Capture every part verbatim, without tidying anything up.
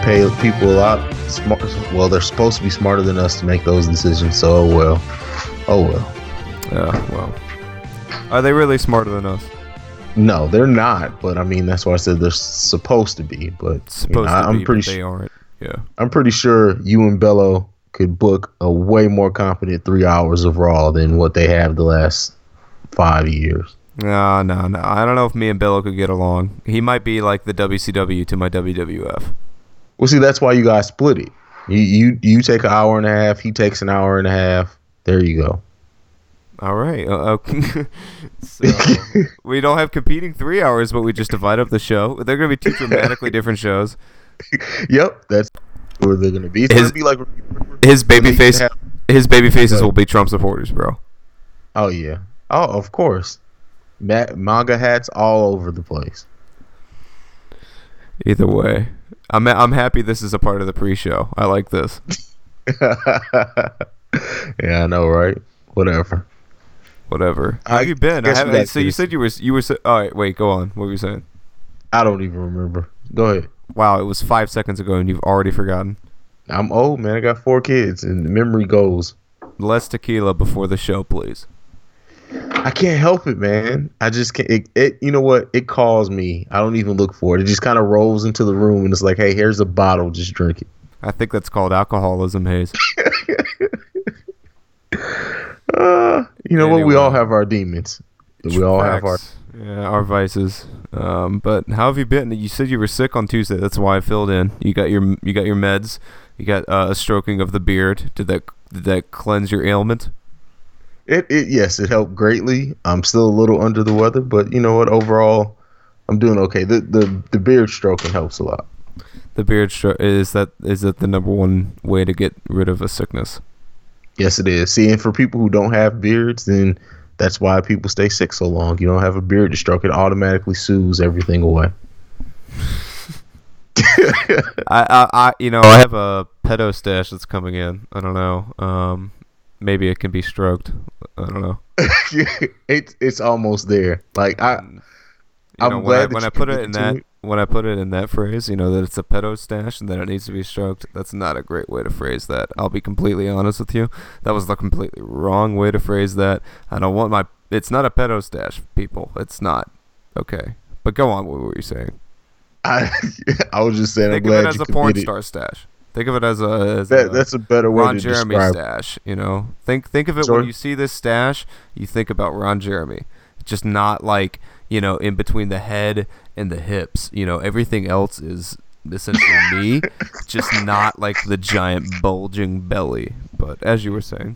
pay people a lot smart. Well, they're supposed to be smarter than us to make those decisions. So, oh well. Oh well. Yeah, well. Are they really smarter than us? No, they're not. But I mean, that's why I said they're supposed to be. But supposed you know, to I'm be, pretty but they sure. aren't. Yeah. I'm pretty sure you and Bello could book a way more competent three hours of Raw than what they have the last five years. No, no, no. I don't know if me and Bello could get along. He might be like the W C W to my W W F. Well, see, that's why you guys split it. You you you take an hour and a half. He takes an hour and a half. There you go. All right. Uh, okay. So we don't have competing three hours, but we just divide up the show. They're going to be two dramatically different shows. Yep, that's where they're going to be. It's His, gonna be like his baby face. Have, his baby faces will be Trump supporters, bro. Oh yeah. Oh, of course. Ma- manga hats all over the place. Either way, I'm I'm happy this is a part of the pre-show. I like this. Yeah, I know, right? Whatever. Whatever. How I, have you been? I I haven't, so you this. said you were you were. All right, wait, go on. What were you saying? I don't even remember. Go ahead. Wow, it was five seconds ago, and you've already forgotten. I'm old, man. I got four kids, and the memory goes. Less tequila before the show, please. I can't help it, man. I just can't. It, it, you know what? It calls me. I don't even look for it. It just kind of rolls into the room, and it's like, hey, here's a bottle. Just drink it. I think that's called alcoholism, Hayes. uh, you know Anyway. what? We all have our demons. We all have our. Facts. Yeah, our vices. Um, but how have you been? You said you were sick on Tuesday. That's why I filled in. You got your you got your meds. You got uh, a stroking of the beard. Did that did that cleanse your ailment? It, it yes, it helped greatly. I'm still a little under the weather, but you know what? Overall, I'm doing okay. The the, the beard stroking helps a lot. The beard stroke is that is that the number one way to get rid of a sickness? Yes, it is. See, and for people who don't have beards, then that's why people stay sick so long. You don't have a beard to stroke; it automatically soothes everything away. I, I, I, you know, I have a pedo stash that's coming in. I don't know. Um, maybe it can be stroked. I don't know. it's it's almost there. Like I, you I'm know, when glad I, that when you I put it can in do that it. when I put it in that phrase, you know, that it's a pedo stash and that it needs to be stroked. That's not a great way to phrase that. I'll be completely honest with you. That was the completely wrong way to phrase that. I don't want my. It's not a pedo stash, people. It's not. Okay, but go on. What were you saying? I I was just saying. Think I'm of glad it as you a porn committed. star stash. Think of it as a, as That, a that's a better way Ron to Jeremy describe. stash. You know, think think of it Sure. when you see this stash, you think about Ron Jeremy. Just not like, you know, in between the head and the hips. You know, everything else is essentially me, just not like the giant bulging belly. But as you were saying,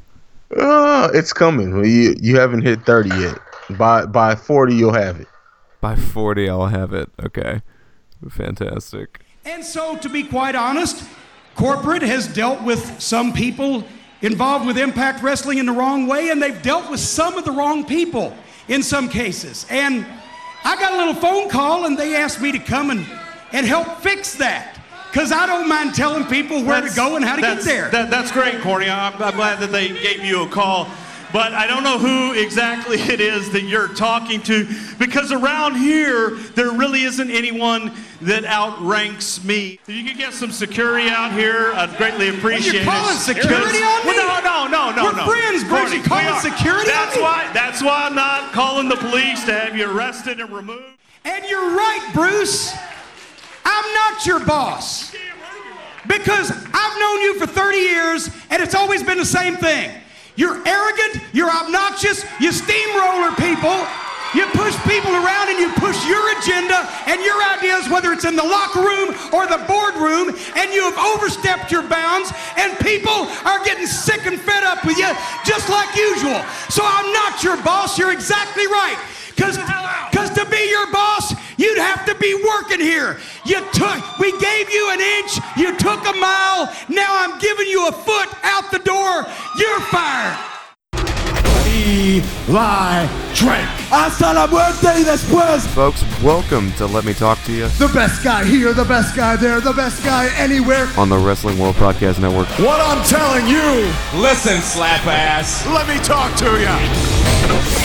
Uh, it's coming. Well, You you haven't hit thirty yet. By by forty, you'll have it. by forty, I'll have it. Okay, fantastic. And so, to be quite honest, corporate has dealt with some people involved with Impact Wrestling in the wrong way, and they've dealt with some of the wrong people in some cases. And I got a little phone call, and they asked me to come and, and help fix that, because I don't mind telling people where That's- to go and how to get that's- there. That, that's great, Corny. I'm, I'm glad that they gave you a call. But I don't know who exactly it is that you're talking to, because around here, there really isn't anyone that outranks me. If you could get some security out here, I'd greatly appreciate you're calling it. security Because- on me? Well, no, no, no, no, We're no. friends, Bruce. You Corny, calling we are. security on That's me? why. That's why I'm not calling the police to have you arrested and removed. And you're right, Bruce. I'm not your boss. Because I've known you for thirty years, and it's always been the same thing. You're arrogant, you're obnoxious, you steamroller people, you push people around and you push your agenda and your ideas, whether it's in the locker room or the boardroom, and you have overstepped your bounds, and people are getting sick and fed up with you, just like usual. So I'm not your boss, you're exactly right. Because to be your boss, you'd have to be working here. You took, we gave you an inch, you took a mile, now I'm giving you a foot out the door. You're fired. Eli Drake. Hasta la muerte y después. Folks, welcome to Let Me Talk to You The best guy here, the best guy there, the best guy anywhere. on the Wrestling World Podcast Network. What I'm telling you, Listen, slap ass. let me talk to you.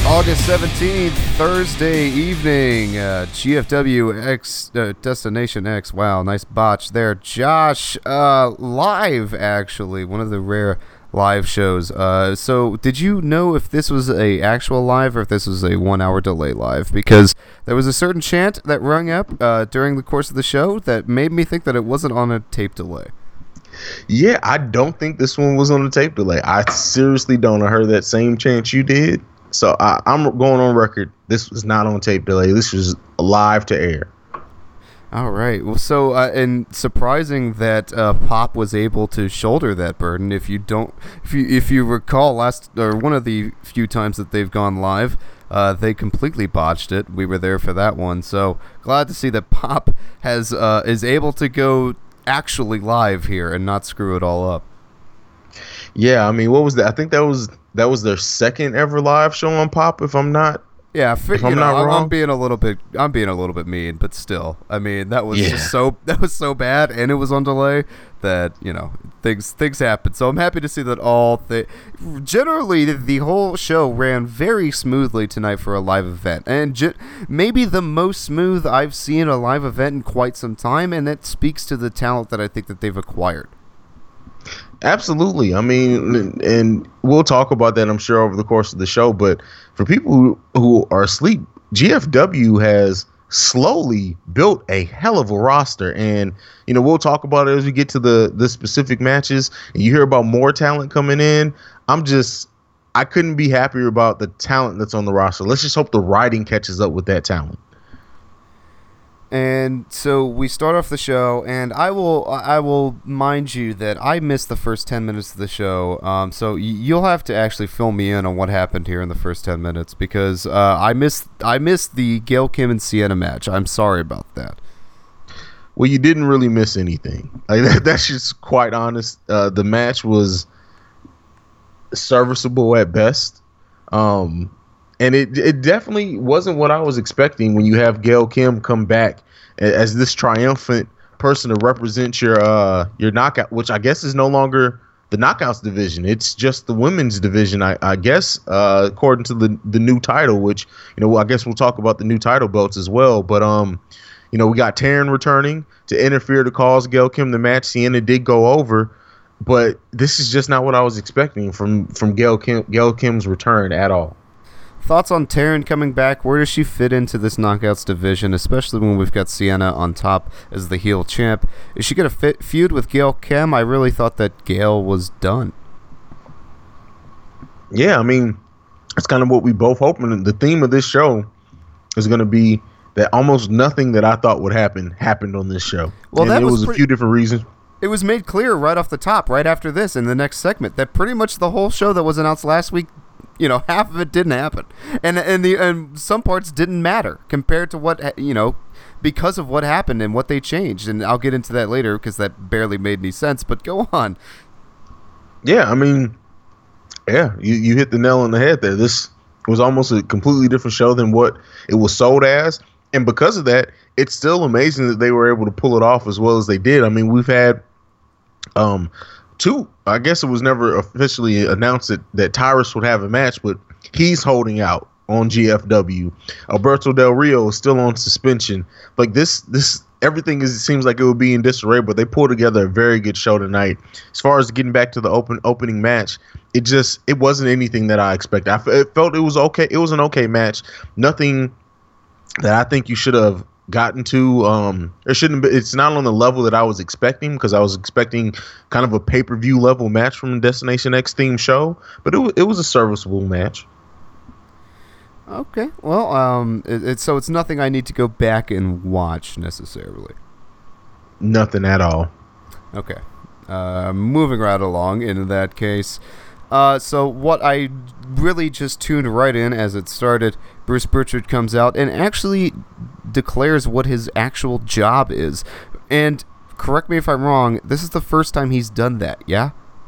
August seventeenth, Thursday evening, uh, G F W X, uh, Destination X, wow, nice botch there. Josh, uh, live, actually, one of the rare live shows. Uh, so, did you know if this was a actual live or if this was a one-hour delay live? Because there was a certain chant that rung up uh, during the course of the show that made me think that it wasn't on a tape delay. Yeah, I don't think this one was on a tape delay. I seriously don't. I heard that same chant you did. So I, I'm going on record. This was not on tape delay. This was live to air. All right. Well, so uh, and surprising that uh, Pop was able to shoulder that burden. If you don't, if you if you recall, last or one of the few times that they've gone live, uh, they completely botched it. We were there for that one. So glad to see that Pop has uh, is able to go actually live here and not screw it all up. Yeah, I mean, what was that? I think that was that was their second ever live show on Pop. If I'm not, yeah, fi- if you I'm know, not I'm, wrong, I'm being a little bit, I'm being a little bit mean, but still, I mean, that was Yeah. just so that was so bad, and it was on delay that you know things things happen. So I'm happy to see that all the generally the, the whole show ran very smoothly tonight for a live event, and ge- maybe the most smooth I've seen a live event in quite some time, and that speaks to the talent that I think that they've acquired. absolutely. I mean, and we'll talk about that, I'm sure, over the course of the show. But for people who, who are asleep, G F W has slowly built a hell of a roster. And, you know, we'll talk about it as we get to the, the specific matches. And you hear about more talent coming in. I'm just, I couldn't be happier about the talent that's on the roster. Let's just hope the writing catches up with that talent. And so we start off the show, and I will I will mind you that I missed the first ten minutes of the show. Um, so y- you'll have to actually fill me in on what happened here in the first ten minutes because uh, I missed I missed the Gail Kim and Sienna match. I'm sorry about that. Well, you didn't really miss anything. Like that, that's just quite honest. Uh, the match was serviceable at best. Um, And it it definitely wasn't what I was expecting when you have Gail Kim come back as this triumphant person to represent your uh your knockout, which I guess is no longer the knockouts division. It's just the women's division, I, I guess, uh, according to the the new title, which, you know, I guess we'll talk about the new title belts as well. But um, you know, we got Taryn returning to interfere to cause Gail Kim the match. Sienna did go over, but this is just not what I was expecting from from Gail Kim Gail Kim's return at all. Thoughts on Taryn coming back? Where does she fit into this knockouts division, especially when we've got Sienna on top as the heel champ? Is she going to fit feud with Gail Kim? I really thought that Gail was done. Yeah, I mean, it's kind of what we both hoping. The theme of this show is going to be that almost nothing that I thought would happen happened on this show. Well, and that there was was, pre- a few different reasons. It was made clear right off the top, right after this, in the next segment, that pretty much the whole show that was announced last week, you know, half of it didn't happen, and and the and some parts didn't matter compared to what, you know, because of what happened and what they changed. And I'll get into that later because that barely made any sense. But go on. Yeah, I mean, yeah, you, you hit the nail on the head there. This was almost a completely different show than what it was sold as, and because of that, it's still amazing that they were able to pull it off as well as they did. I mean, we've had um. Two, I guess it was never officially announced that, that Tyrus would have a match, but he's holding out on G F W. Alberto Del Rio is still on suspension. Like this, this everything is, it seems like it would be in disarray, but they pulled together a very good show tonight. As far as getting back to the open opening match, it just it wasn't anything that I expected. I f- it felt it was okay. It was an okay match. Nothing that I think you should have gotten to. Um, it shouldn't be. It's not on the level that I was expecting because I was expecting kind of a pay-per-view level match from the Destination X theme show, but it was it was a serviceable match. Okay, well, um, it, it's so it's nothing I need to go back and watch necessarily. Nothing at all. Okay, uh, moving right along. In that case, uh, so what I really just tuned right in as it started. Bruce Pritchard comes out and actually declares what his actual job is. And correct me if I'm wrong, this is the first time he's done that, yeah?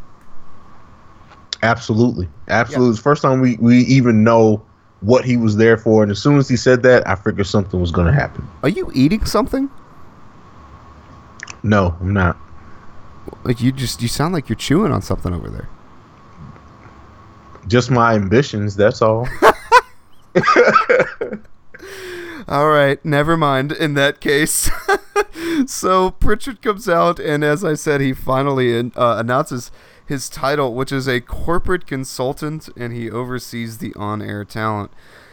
Absolutely. Absolutely. Yeah. It's the first time we, we even know what he was there for. And as soon as he said that, I figured something was going to happen. Are you eating something? No, I'm not. Like you just you sound like you're chewing on something over there. Just my ambitions, that's all. All right, never mind in that case. So Pritchard comes out, and as I said, he finally uh, announces his title, which is a corporate consultant, and he oversees the on-air talent.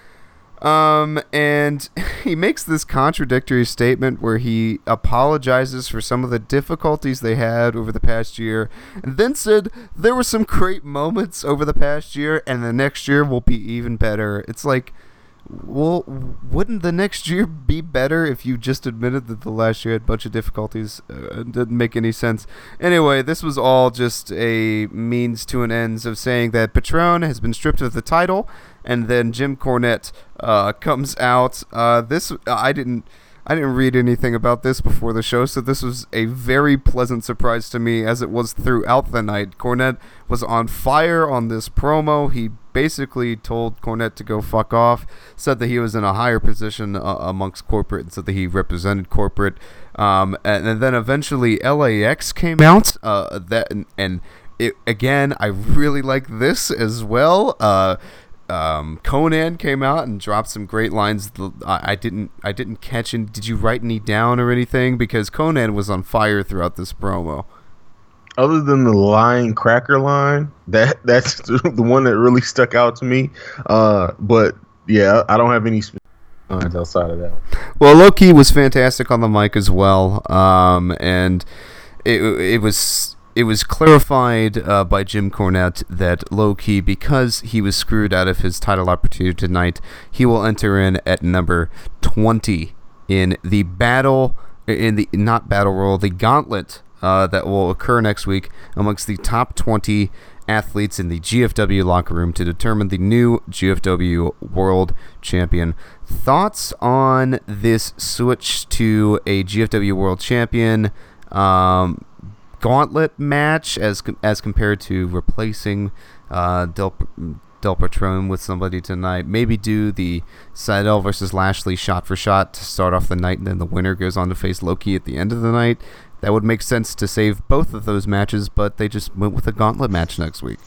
Um, and he makes this contradictory statement where he apologizes for some of the difficulties they had over the past year, and then said there were some great moments over the past year, and the next year will be even better. It's like, well, wouldn't the next year be better if you just admitted that the last year had a bunch of difficulties? Uh, it didn't make any sense. Anyway, this was all just a means to an end of saying that Patron has been stripped of the title, and then Jim Cornette uh, comes out. Uh, this I didn't. I didn't read anything about this before the show, so this was a very pleasant surprise to me, as it was throughout the night. Cornette was on fire on this promo. He basically told Cornette to go fuck off, said that he was in a higher position uh, amongst corporate, and said that he represented corporate. Um, and, and then eventually L A X came out. Uh, that and, and it, again, I really like this as well. Uh, Um, Conan came out and dropped some great lines. I, I didn't, I didn't catch any. Did you write any down or anything? Because Conan was on fire throughout this promo. Other than the lying cracker line, that that's the one that really stuck out to me. Uh, but yeah, I don't have any specific lines outside of that. Well, Low-Ki was fantastic on the mic as well, um, and it it was. It was clarified uh, by Jim Cornette that Low-Ki, because he was screwed out of his title opportunity tonight, he will enter in at number twenty in the battle, in the not battle royal, the gauntlet uh, that will occur next week amongst the top twenty athletes in the G F W locker room to determine the new G F W World Champion. Thoughts on this switch to a G F W World Champion Um... gauntlet match as as compared to replacing uh, Del Del Patron with somebody tonight? Maybe do the Seidel versus Lashley shot for shot to start off the night, and then the winner goes on to face Low-Ki at the end of the night. That would make sense to save both of those matches, but they just went with a gauntlet match next week.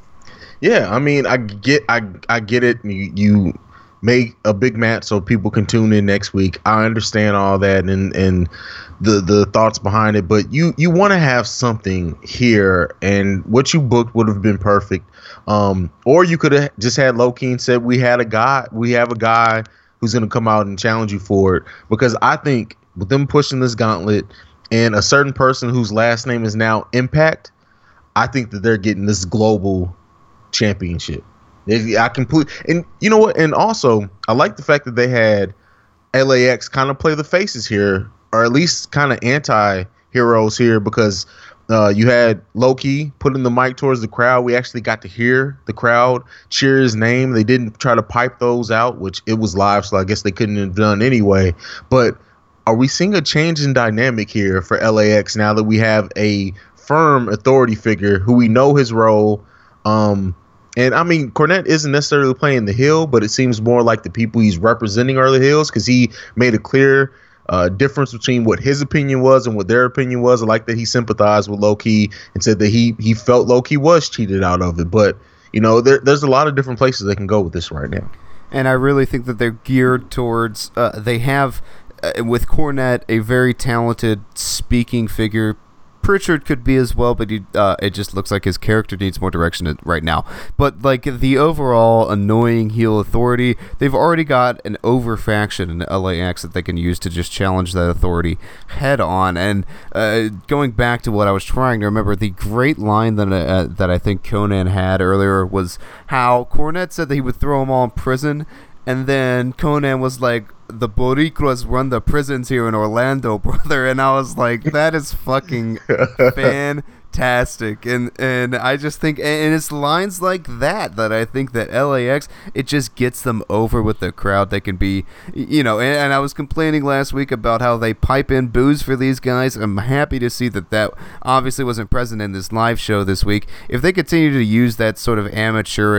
Yeah, I mean, I get, I I get it. You, you make a big match so people can tune in next week. I understand all that, and and. the the thoughts behind it, but you you want to have something here, and what you booked would have been perfect. Um, or you could have just had Low-Ki and said we had a guy, we have a guy who's going to come out and challenge you for it. Because I think with them pushing this gauntlet and a certain person whose last name is now Impact, I think that they're getting this global championship. They, I complete, and you know what? And also, I like the fact that they had L A X kind of play the faces here, or at least kind of anti-heroes here, because uh, you had Low-Ki putting the mic towards the crowd. We actually got to hear the crowd cheer his name. They didn't try to pipe those out, which it was live, so I guess they couldn't have done anyway. But are we seeing a change in dynamic here for L A X now that we have a firm authority figure who we know his role? Um, and, I mean, Cornette isn't necessarily playing the heel, but it seems more like the people he's representing are the heels, because he made a clear Uh, difference between what his opinion was and what their opinion was. I like that he sympathized with Low-Ki and said that he he felt Low-Ki was cheated out of it. But, you know, there, there's a lot of different places they can go with this right now. And I really think that they're geared towards, uh, they have, uh, with Cornette, a very talented speaking figure. Pritchard could be as well, but he, uh, it just looks like his character needs more direction right now. But like the overall annoying heel authority, they've already got an over faction in L A X that they can use to just challenge that authority head on. And uh, going back to what I was trying to remember, the great line that uh, that I think Conan had earlier was how Cornette said that he would throw them all in prison. And then Conan was like, the Boricuas run the prisons here in Orlando, brother. And I was like, that is fucking fantastic. And and I just think, and it's lines like that that I think that L A X, it just gets them over with the crowd. They can be, you know, and, and I was complaining last week about how they pipe in booze for these guys. I'm happy to see that that obviously wasn't present in this live show this week. If they continue to use that sort of amateurish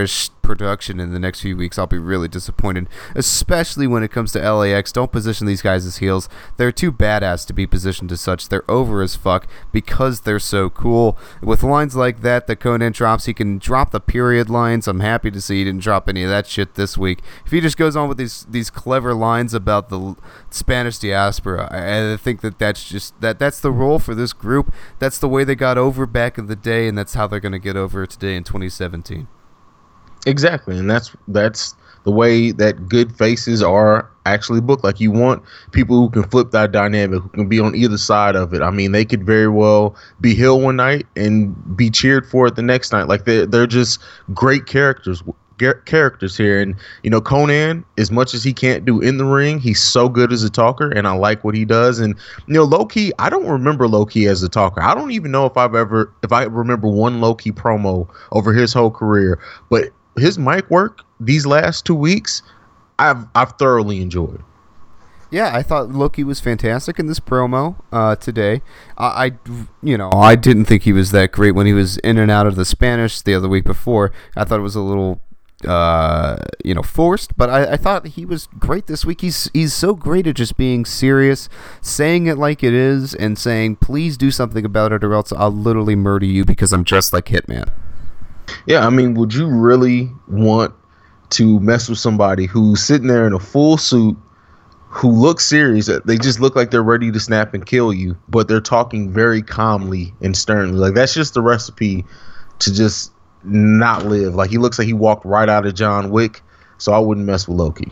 production in the next few weeks, I'll be really disappointed, especially when it comes to L A X. Don't position these guys as heels. They're too badass to be positioned as such. They're over as fuck because they're so cool. With lines like that that Konnan drops, he can drop the period lines. I'm happy to see he didn't drop any of that shit this week. If he just goes on with these these clever lines about the Spanish diaspora, I, I think that that's just that that's the role for this group. That's the way they got over back in the day, and that's how they're going to get over today in twenty seventeen. Exactly, and that's that's the way that good faces are actually booked. Like, you want people who can flip that dynamic, who can be on either side of it. I mean, they could very well be heel one night and be cheered for it the next night. Like, they're, they're just great characters characters here. And, you know, Konnan, as much as he can't do in the ring, he's so good as a talker, and I like what he does. And, you know, Low-Ki, I don't remember Low-Ki as a talker. I don't even know if I've ever, if I remember one Low-Ki promo over his whole career. But his mic work these last two weeks, I've I've thoroughly enjoyed. Yeah, I thought Low-Ki was fantastic in this promo uh, today. I, I, you know, I didn't think he was that great when he was in and out of the Spanish the other week before. I thought it was a little, uh, you know, forced, but I, I thought he was great this week. He's he's so great at just being serious, saying it like it is, and saying, "Please do something about it, or else I'll literally murder you because I'm dressed like Hitman." Yeah, I mean, would you really want to mess with somebody who's sitting there in a full suit, who looks serious? They just look like they're ready to snap and kill you, but they're talking very calmly and sternly. Like, that's just the recipe to just not live. Like, he looks like he walked right out of John Wick, so I wouldn't mess with Low-Ki.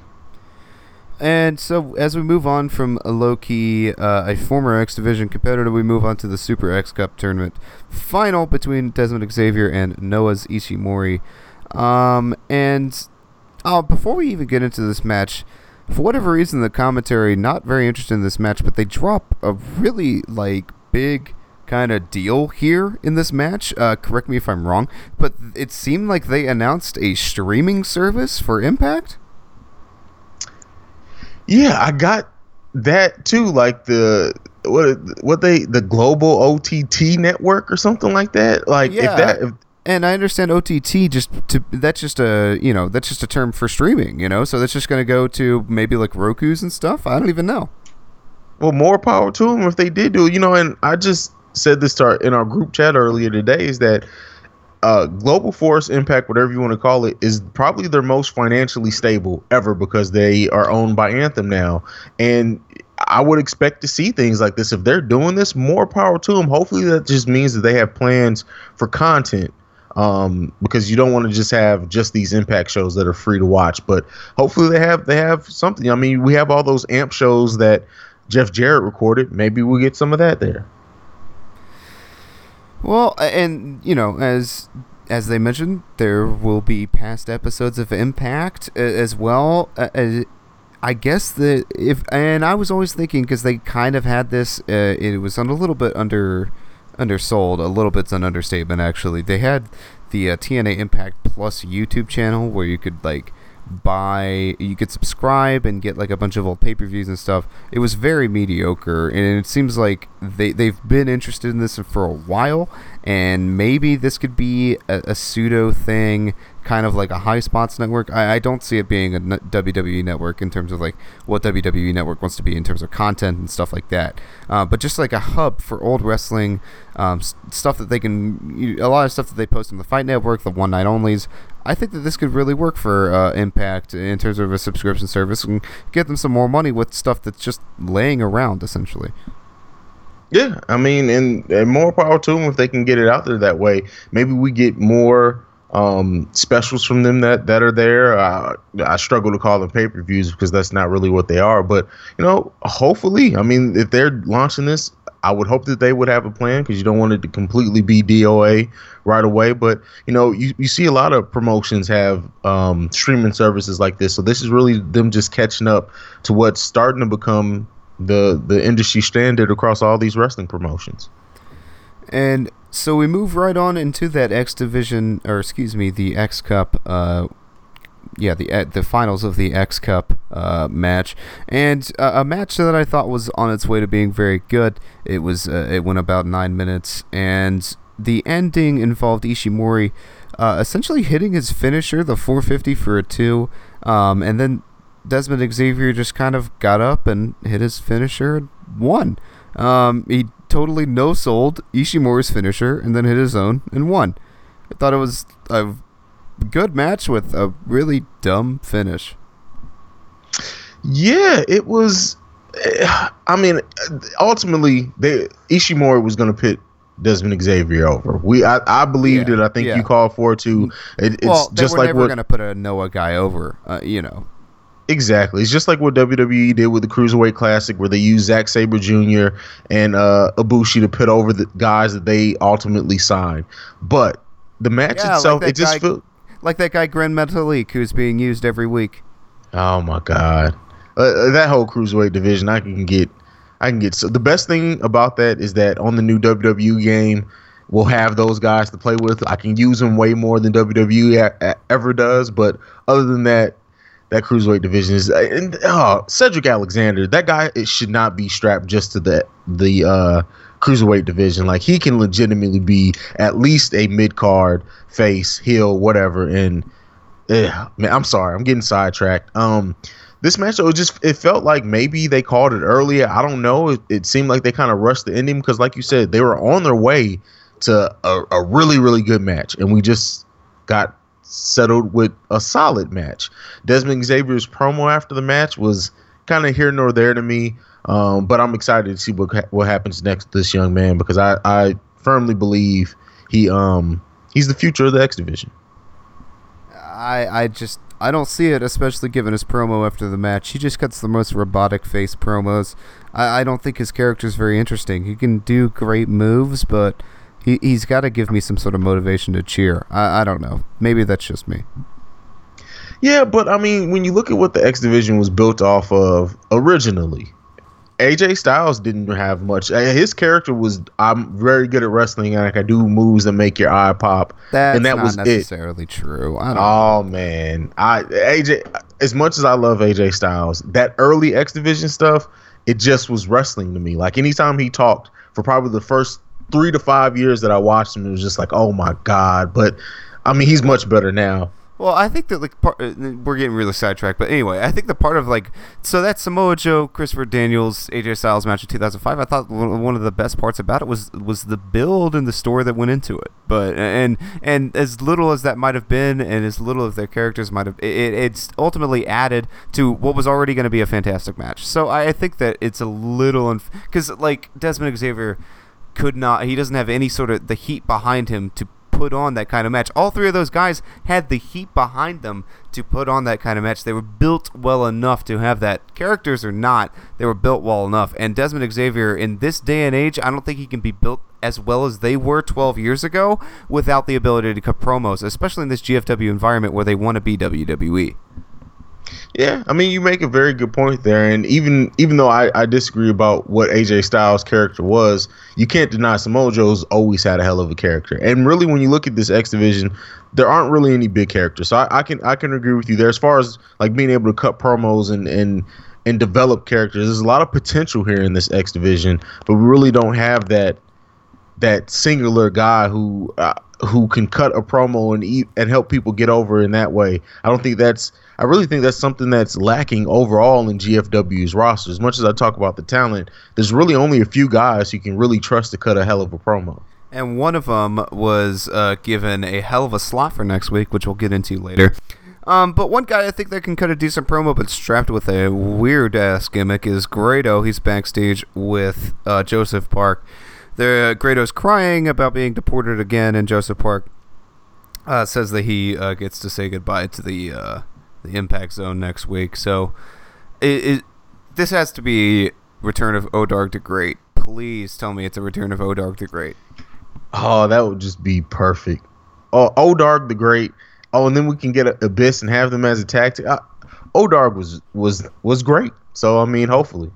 And so, as we move on from a Low-Ki, uh, a former X Division competitor, we move on to the Super X Cup tournament final between Desmond Xavier and Noah's Ishimori. Um, and uh, before we even get into this match, for whatever reason, the commentary not very interested in this match, but they drop a really like big kind of deal here in this match. Uh, correct me if I'm wrong, but it seemed like they announced a streaming service for Impact. Yeah, I got that too. Like the what what they the global O T T network or something like that. Like yeah. if that. If, and I understand O T T just to that's just a you know that's just a term for streaming. You know, so that's just going to go to maybe like Roku's and stuff. I don't even know. Well, more power to them if they did do it. You know, and I just said this to our, in our group chat earlier today is that. Uh, Global Force Impact, whatever you want to call it, is probably their most financially stable ever because they are owned by Anthem now. And I would expect to see things like this. If they're doing this, more power to them. Hopefully that just means that they have plans for content um, because you don't want to just have just these Impact shows that are free to watch. But hopefully they have they have something. I mean, we have all those A M P shows that Jeff Jarrett recorded. Maybe we'll get some of that there. Well, and, you know, as as they mentioned, there will be past episodes of Impact uh, as well. Uh, I guess that if, and I was always thinking, because they kind of had this, uh, it was on a little bit under, undersold, a little bit's an understatement, actually. They had the uh, T N A Impact Plus YouTube channel where you could, like, buy you could subscribe and get like a bunch of old pay-per-views and stuff. It was very mediocre, and it seems like they, they've been interested in this for a while, and maybe this could be a, a pseudo thing, kind of like a High Spots network. I, I don't see it being a W W E network in terms of like what W W E network wants to be in terms of content and stuff like that, uh, but just like a hub for old wrestling um, stuff that they can, a lot of stuff that they post on the Fight Network, the one night onlys. I think that this could really work for uh, Impact in terms of a subscription service and get them some more money with stuff that's just laying around, essentially. Yeah, I mean, and, and more power to them if they can get it out there that way. Maybe we get more um, specials from them that, that are there. Uh, I struggle to call them pay-per-views because that's not really what they are. But, you know, hopefully, I mean, if they're launching this, I would hope that they would have a plan because you don't want it to completely be D O A right away. But, you know, you, you see a lot of promotions have um, streaming services like this. So this is really them just catching up to what's starting to become the the industry standard across all these wrestling promotions. And so we move right on into that X Division, or excuse me, the X Cup uh Yeah, the uh, the finals of the X Cup uh, match, and uh, a match that I thought was on its way to being very good. It was uh, it went about nine minutes, and the ending involved Ishimori uh, essentially hitting his finisher, the four fifty for a two, um, and then Desmond Xavier just kind of got up and hit his finisher and won. Um, he totally no-sold Ishimori's finisher and then hit his own and won. I thought it was a good match with a really dumb finish. Yeah, it was. I mean, ultimately, they Ishimori was going to pit Desmond Xavier over. We, I, I believed yeah, it. I think yeah. you called for it too. It, it's well, they just were like never what going to put a Noah guy over. Uh, you know. Exactly. It's just like what W W E did with the Cruiserweight Classic, where they used Zack Sabre Junior and uh, Ibushi to pit over the guys that they ultimately signed. But the match yeah, itself, like it just guy, felt like that guy Gren Metalik, who's being used every week. Oh my God, uh, that whole Cruiserweight division, I can get, I can get. So the best thing about that is that on the new W W E game, we'll have those guys to play with. I can use them way more than W W E a- a- ever does. But other than that, that Cruiserweight division is and oh, Cedric Alexander. That guy, it should not be strapped just to the the uh, Cruiserweight division. Like, he can legitimately be at least a mid card face, heel, whatever. And eh, man, I'm sorry, I'm getting sidetracked. Um, this match, it was just it felt like maybe they called it earlier. I don't know. It, it seemed like they kind of rushed the ending because, like you said, they were on their way to a, a really really good match, and we just got settled with a solid match. Desmond Xavier's promo after the match was kind of here nor there to me, um, but I'm excited to see what ha- what happens next to this young man because I, I firmly believe he um he's the future of the X Division. I I just I don't see it, especially given his promo after the match. He just cuts the most robotic face promos. I, I don't think his character's very interesting. He can do great moves, but He, he's got to give me some sort of motivation to cheer. I, I don't know. Maybe that's just me. Yeah, but I mean, when you look at what the X Division was built off of originally, A J Styles didn't have much. His character was, I'm very good at wrestling and I can do moves that make your eye pop. That's and that not was necessarily it. true. I don't oh, know. man. I A J, as much as I love A J Styles, that early X Division stuff, it just was wrestling to me. Like, anytime he talked for probably the first three to five years that I watched him, it was just like, oh my God. But I mean, he's much better now. Well, I think that like part, we're getting really sidetracked, but anyway, I think the part of like so that Samoa Joe, Christopher Daniels, A J Styles match in two thousand five, I thought one of the best parts about it was was the build and the story that went into it. But and and as little as that might have been, and as little as their characters might have, it, it's ultimately added to what was already going to be a fantastic match. So I, I think that it's a little because unf- like Desmond Xavier could not, he doesn't have any sort of the heat behind him to put on that kind of match. All three of those guys had the heat behind them to put on that kind of match. They were built well enough to have that. Characters or not, they were built well enough. And Desmond Xavier, in this day and age, I don't think he can be built as well as they were twelve years ago without the ability to cut promos, especially in this G F W environment where they want to be W W E. Yeah, I mean, you make a very good point there, and even even though I, I disagree about what A J Styles' character was, you can't deny Samoa Joe's always had a hell of a character. And really, when you look at this X Division, there aren't really any big characters. So I, I can I can agree with you there as far as like being able to cut promos and and and develop characters. There's a lot of potential here in this X Division, but we really don't have that that singular guy who uh, who can cut a promo and eat and help people get over in that way. I don't think that's. I really think that's something that's lacking overall in G F W's roster. As much as I talk about the talent, there's really only a few guys you can really trust to cut a hell of a promo. And one of them was uh, given a hell of a slot for next week, which we'll get into later. Um, but one guy I think that can cut a decent promo but strapped with a weird-ass gimmick is Grado. He's backstage with uh, Joseph Park. The Grado's crying about being deported again, and Joseph Park uh, says that he uh, gets to say goodbye to the... Uh, the Impact Zone next week. So it, it this has to be Return of Odark the Great. Please tell me it's a Return of Odark the Great. Oh, that would just be perfect. Oh, Odark the Great. Oh, and then we can get a, Abyss and have them as a tag team. Uh, Odark was was was great. So I mean, hopefully.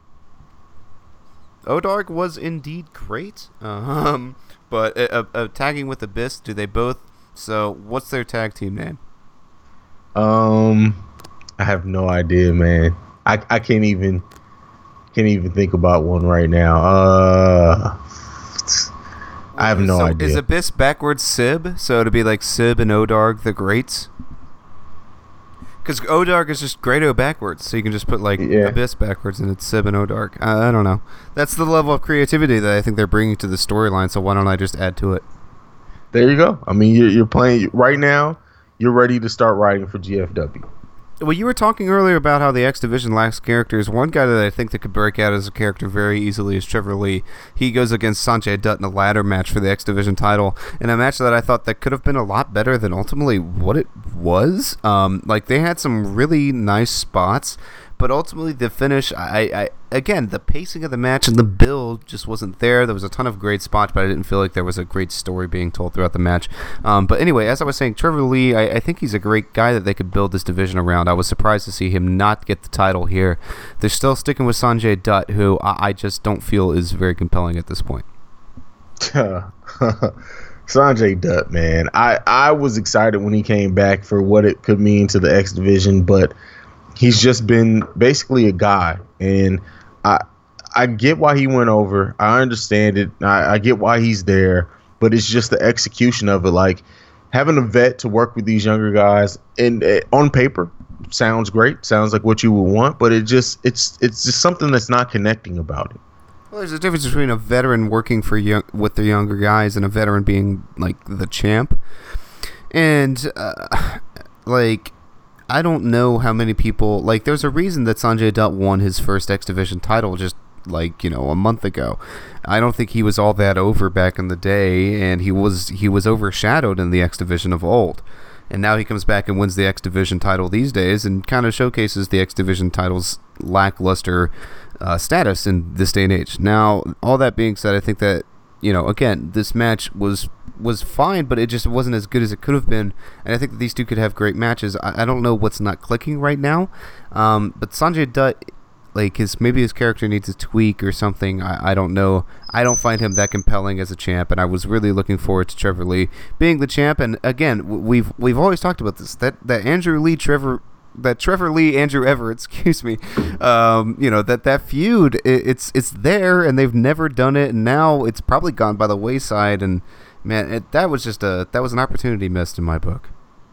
Odark was indeed great. Um, but uh, uh, tagging with Abyss, do they both? So what's their tag team name? Um, I have no idea, man. I, I can't even can't even think about one right now. Uh, I I have no so idea. Is Abyss backwards Sib? So it'd be like Sib and Odarg the Greats? Because Odarg is just Grado backwards, so you can just put like Yeah. Abyss backwards and it's Sib and Odarg. I, I don't know. That's the level of creativity that I think they're bringing to the storyline, so why don't I just add to it? There you go. I mean, you're, you're playing right now. You're ready to start writing for G F W. Well, you were talking earlier about how the X Division lacks characters. One guy that I think that could break out as a character very easily is Trevor Lee. He goes against Sanjay Dutt in a ladder match for the X Division title, in a match that I thought that could have been a lot better than ultimately what it was. Um, like, they had some really nice spots, but ultimately the finish, I, I again, the pacing of the match and the build just wasn't there. There was a ton of great spots, but I didn't feel like there was a great story being told throughout the match. Um, but anyway, as I was saying, Trevor Lee, I, I think he's a great guy that they could build this division around. I was surprised to see him not get the title here. They're still sticking with Sanjay Dutt, who I, I just don't feel is very compelling at this point. Sanjay Dutt, man. I, I was excited when he came back for what it could mean to the X Division, but he's just been basically a guy, and I I get why he went over. I understand it. I, I get why he's there, but it's just the execution of it. Like, having a vet to work with these younger guys, and uh, on paper, sounds great. Sounds like what you would want, but it just it's it's just something that's not connecting about it. Well, there's a difference between a veteran working for young, with the younger guys and a veteran being like the champ, and uh, like. I don't know how many people, like, there's a reason that Sanjay Dutt won his first X Division title just, like, you know, a month ago. I don't think he was all that over back in the day, and he was he was overshadowed in the X Division of old. And now he comes back and wins the X Division title these days and kind of showcases the X Division title's lackluster uh, status in this day and age. Now, all that being said, I think that, you know, again, this match was was fine, but it just wasn't as good as it could have been. And I think that these two could have great matches. I, I don't know what's not clicking right now, um, but Sanjay Dutt, like, his maybe his character needs a tweak or something. I, I don't know. I don't find him that compelling as a champ, and I was really looking forward to Trevor Lee being the champ. And again, we've we've always talked about this, that that Andrew Lee Trevor. That Trevor Lee, Andrew Everett, excuse me, um, you know, that that feud, it, it's it's there, and they've never done it, and now it's probably gone by the wayside. And man, it, that was just a that was an opportunity missed in my book.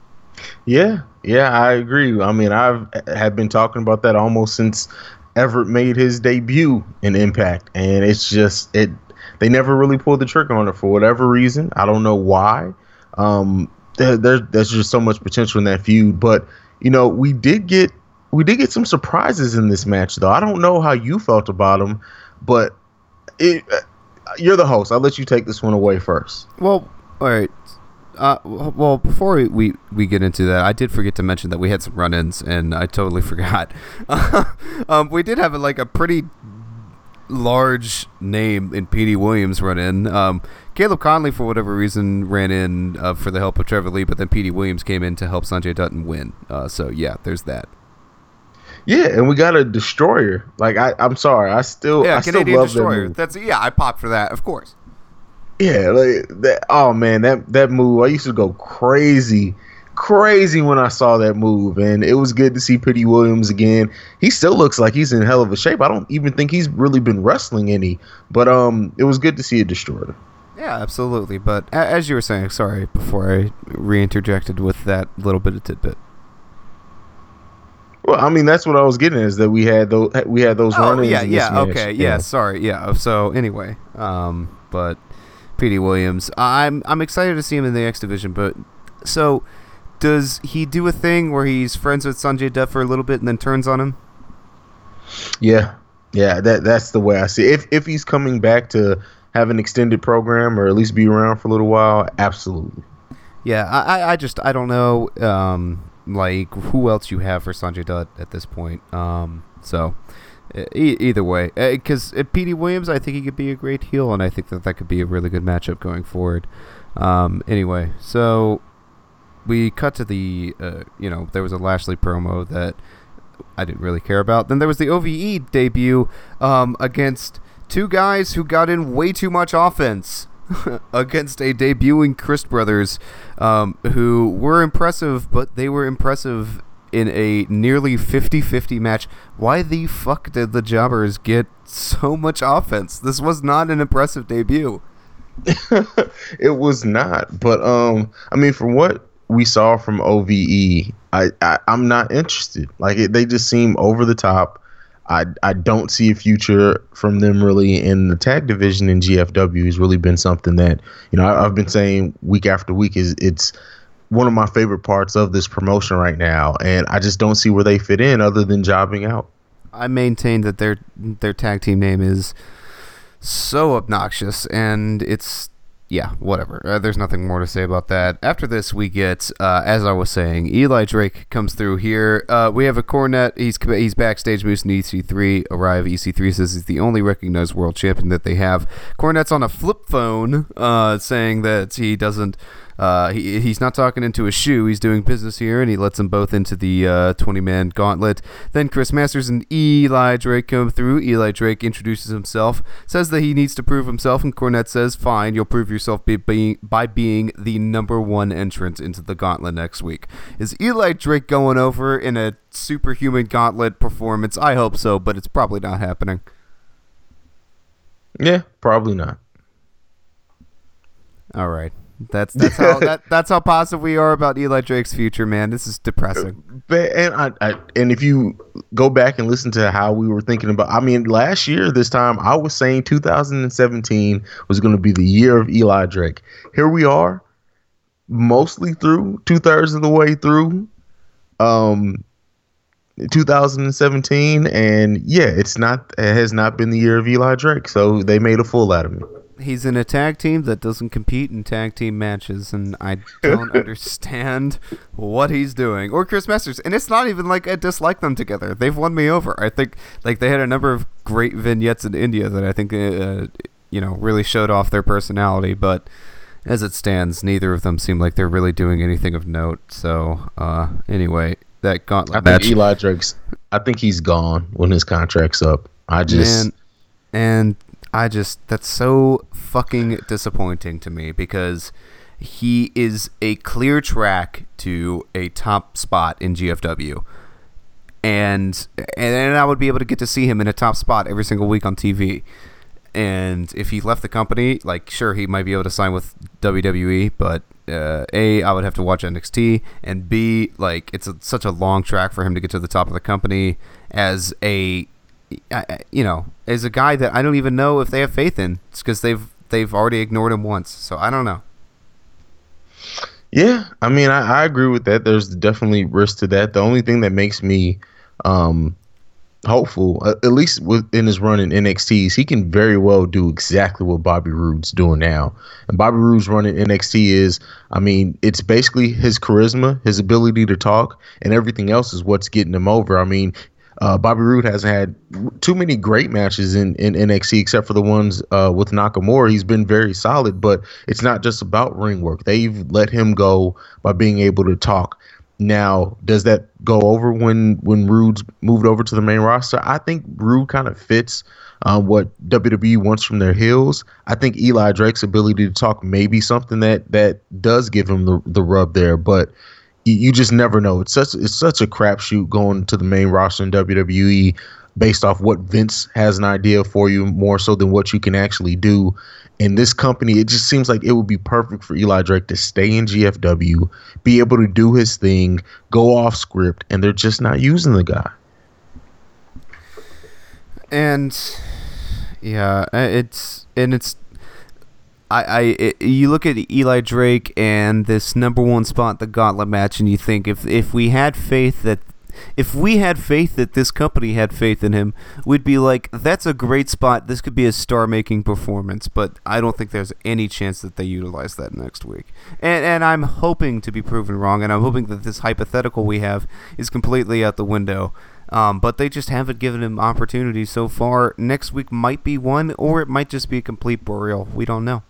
Yeah, yeah, I agree. I mean, I've have been talking about that almost since Everett made his debut in Impact, and it's just it. They never really pulled the trigger on it for whatever reason. I don't know why. Um, there, there, there's just so much potential in that feud, but. You know, we did get we did get some surprises in this match, though. I don't know how you felt about them, but it, uh, you're the host. I'll let you take this one away first. Well, all right. Uh, well, before we, we, we get into that, I did forget to mention that we had some run-ins, and I totally forgot. um, we did have a, like a pretty large name in P D Williams run in. Um, Caleb Conley, for whatever reason, ran in uh, for the help of Trevor Lee, but then P D Williams came in to help Sanjay Dutt win. Uh, so, yeah, there's that. Yeah, and we got a destroyer. Like, I, I'm sorry. I still, yeah, I still Canadian love destroyer. that move. That's yeah, I popped for that, of course. Yeah, like that. Oh man, that that move. I used to go crazy, crazy when I saw that move, and it was good to see P D Williams again. He still looks like he's in hell of a shape. I don't even think he's really been wrestling any, but um, it was good to see a destroyer. Yeah, absolutely. But a- as you were saying, sorry, before I re-interjected with that little bit of tidbit. Well, I mean, that's what I was getting at, is that we had those we had those Oh, run-ins. yeah, in this yeah, match. okay, yeah, sorry, yeah. So anyway, um, but P D Williams, I'm I'm excited to see him in the X Division. But so, does he do a thing where he's friends with Sanjay Dutt for a little bit and then turns on him? Yeah, yeah, that that's the way I see it. If if he's coming back to have an extended program or at least be around for a little while, absolutely. Yeah, I, I, I just I don't know, um, like who else you have for Sanjay Dutt at this point. Um, so e- either way, because uh, P D Williams, I think he could be a great heel, and I think that that could be a really good matchup going forward. Um, anyway, so we cut to the, uh, you know, there was a Lashley promo that I didn't really care about. Then there was the O V E debut um, against two guys who got in way too much offense against a debuting Christ Brothers, um, who were impressive, but they were impressive in a nearly fifty-fifty match. Why the fuck did the Jobbers get so much offense? This was not an impressive debut. It was not. But um, I mean, from what we saw from O V E, I, I I'm not interested. Like it, they just seem over the top. I I don't see a future from them really in the tag division in G F W. Has really been something that, you know, I, I've been saying week after week is it's one of my favorite parts of this promotion right now, and I just don't see where they fit in other than jobbing out. I maintain that their their tag team name is so obnoxious, and it's yeah, whatever. Uh, there's nothing more to say about that. After this, we get, uh, as I was saying, Eli Drake comes through here. Uh, we have a Cornette. He's he's backstage boosting E C three. Arrive. E C three says he's the only recognized world champion that they have. Cornette's on a flip phone, uh, saying that he doesn't. Uh, he he's not talking into a shoe. He's doing business here, and he lets them both into the uh, twenty-man gauntlet. Then Chris Masters and Eli Drake come through. Eli Drake introduces himself, says that he needs to prove himself, and Cornette says, "Fine, you'll prove yourself by being, by being the number one entrant into the gauntlet next week." Is Eli Drake going over in a superhuman gauntlet performance? I hope so, but it's probably not happening. Yeah, probably not. All right. That's that's how that, that's how positive we are about Eli Drake's future, man. This is depressing. But, and I, I and if you go back and listen to how we were thinking about, I mean, last year this time I was saying two thousand seventeen was going to be the year of Eli Drake. Here we are, mostly through, two thirds of the way through, um, two thousand seventeen, and yeah, it's not it has not been the year of Eli Drake. So they made a fool out of me. He's in a tag team that doesn't compete in tag team matches, and I don't understand what he's doing. Or Chris Masters, and it's not even like I dislike them together. They've won me over. I think like they had a number of great vignettes in India that I think uh, you know really showed off their personality. But as it stands, neither of them seem like they're really doing anything of note. So uh, anyway, that gauntlet I think match. Eli Drake's. I think he's gone when his contract's up. I just Man, and. I just, that's so fucking disappointing to me because he is a clear track to a top spot in G F W. And and I would be able to get to see him in a top spot every single week on T V. And if he left the company, like, sure, he might be able to sign with W W E, but uh, A, I would have to watch N X T, and B, like, it's a, such a long track for him to get to the top of the company as a you know, is a guy that I don't even know if they have faith in. It's because they've they've already ignored him once. So I don't know. Yeah, I mean, I, I agree with that. There's definitely risk to that. The only thing that makes me um, hopeful, uh, at least within his run in N X T, is he can very well do exactly what Bobby Roode's doing now. And Bobby Roode's run in N X T is, I mean, it's basically his charisma, his ability to talk, and everything else is what's getting him over. I mean, Uh, Bobby Roode hasn't had too many great matches in, in N X T except for the ones uh, with Nakamura. He's been very solid, but it's not just about ring work. They've let him go by being able to talk. Now, does that go over when when Roode's moved over to the main roster? I think Roode kind of fits uh, what W W E wants from their heels. I think Eli Drake's ability to talk may be something that that does give him the, the rub there, but you just never know. It's such it's such a crapshoot going to the main roster in W W E based off what Vince has an idea for you more so than what you can actually do. In this company, it just seems like it would be perfect for Eli Drake to stay in G F W, be able to do his thing, go off script, and they're just not using the guy. And yeah, it's and it's. I, I it, you look at Eli Drake and this number one spot, the gauntlet match, and you think if if we had faith that if we had faith that this company had faith in him, we'd be like, that's a great spot. This could be a star-making performance. But I don't think there's any chance that they utilize that next week. And and I'm hoping to be proven wrong, and I'm hoping that this hypothetical we have is completely out the window. Um, but they just haven't given him opportunities so far. Next week might be one, or it might just be a complete burial. We don't know.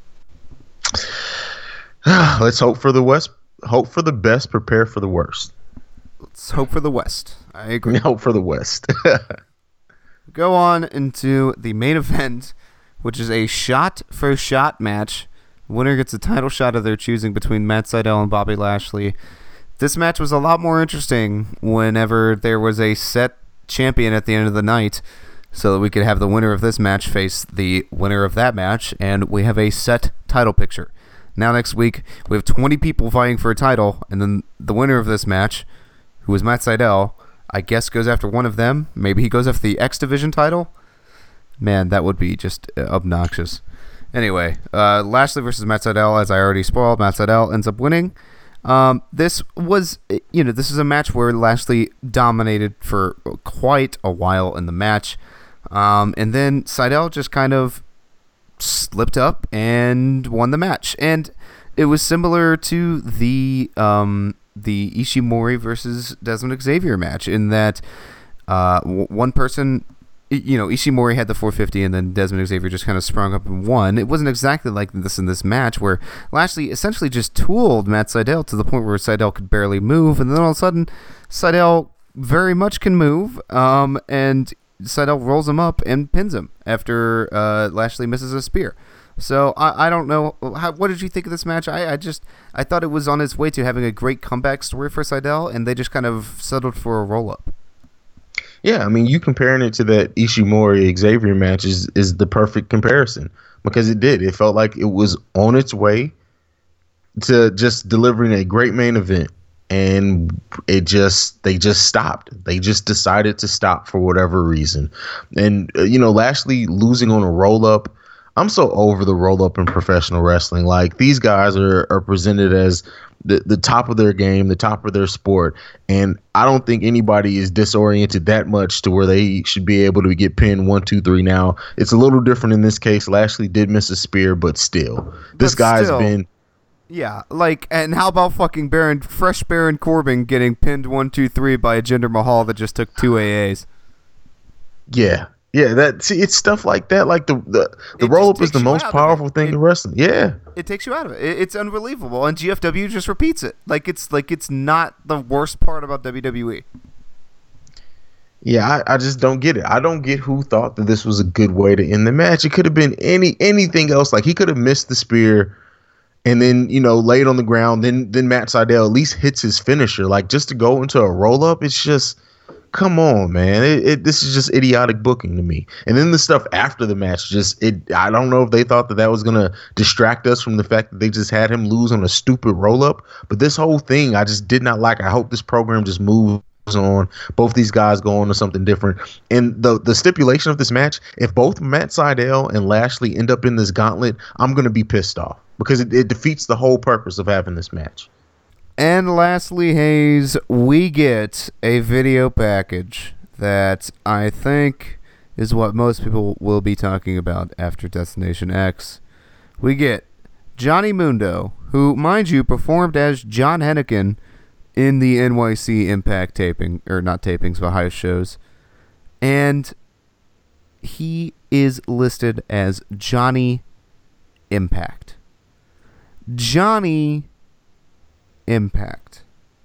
Let's hope for the West. Hope for the best. Prepare for the worst. Let's hope for the West. I agree. Hope for the West. Go on into the main event, which is a shot-for-shot match. Winner gets a title shot of their choosing between Matt Sydal and Bobby Lashley. This match was a lot more interesting whenever there was a set champion at the end of the night. so that we could have the winner of this match face the winner of that match, and we have a set title picture. Now next week, we have twenty people vying for a title, and then the winner of this match, who is Matt Sydal, I guess goes after one of them. Maybe he goes after the X Division title. Man, that would be just uh, obnoxious. Anyway, uh, Lashley versus Matt Sydal, as I already spoiled, Matt Sydal ends up winning. Um, this was, you know, this is a match where Lashley dominated for quite a while in the match. Um, and then Sydal just kind of slipped up and won the match. And it was similar to the um, the Ishimori versus Desmond Xavier match in that uh, w- one person, you know, Ishimori had the four fifty and then Desmond Xavier just kind of sprung up and won. It wasn't exactly like this in this match where Lashley essentially just tooled Matt Sydal to the point where Sydal could barely move, and then all of a sudden Sydal very much can move, um, and Sydal rolls him up and pins him after uh, Lashley misses a spear. So I, I don't know. How, what did you think of this match? I, I just I thought it was on its way to having a great comeback story for Sydal, and they just kind of settled for a roll-up. Yeah, I mean, you comparing it to that Ishimori Xavier match is, is the perfect comparison because it did. It felt like it was on its way to just delivering a great main event. And it just, they just stopped. They just decided to stop for whatever reason. And, uh, you know, Lashley losing on a roll up. I'm so over the roll up in professional wrestling. Like, these guys are, are presented as the, the top of their game, the top of their sport. And I don't think anybody is disoriented that much to where they should be able to get pinned one, two, three. Now, it's a little different in this case. Lashley did miss a spear, but still, this but guy's still. been. Yeah, like, and how about fucking Baron, fresh Baron Corbin getting pinned one, two, three by a Jinder Mahal that just took two A As? Yeah, yeah. That see, it's stuff like that. Like the the, the roll up is the most powerful thing it. in wrestling. Yeah, it takes you out of it. it. It's unbelievable, and G F W just repeats it. Like it's like it's not the worst part about W W E. Yeah, I, I just don't get it. I don't get who thought that this was a good way to end the match. It could have been any anything else. Like he could have missed the spear. And then, you know, laid on the ground, then then Matt Sydal at least hits his finisher. Like, just to go into a roll-up, it's just, come on, man. It, it, this is just idiotic booking to me. And then the stuff after the match, just, it. I don't know if they thought that that was going to distract us from the fact that they just had him lose on a stupid roll-up. But this whole thing, I just did not like. I hope this program just moves on. Both these guys go on to something different. And the the stipulation of this match, if both Matt Sydal and Lashley end up in this gauntlet, I'm going to be pissed off. Because it, it defeats the whole purpose of having this match. And lastly, Hayes, we get a video package that I think is what most people will be talking about after Destination X. We get Johnny Mundo, who, mind you, performed as John Hennigan in the N Y C Impact taping, or not tapings, but house shows. And he is listed as Johnny Impact. Johnny Impact.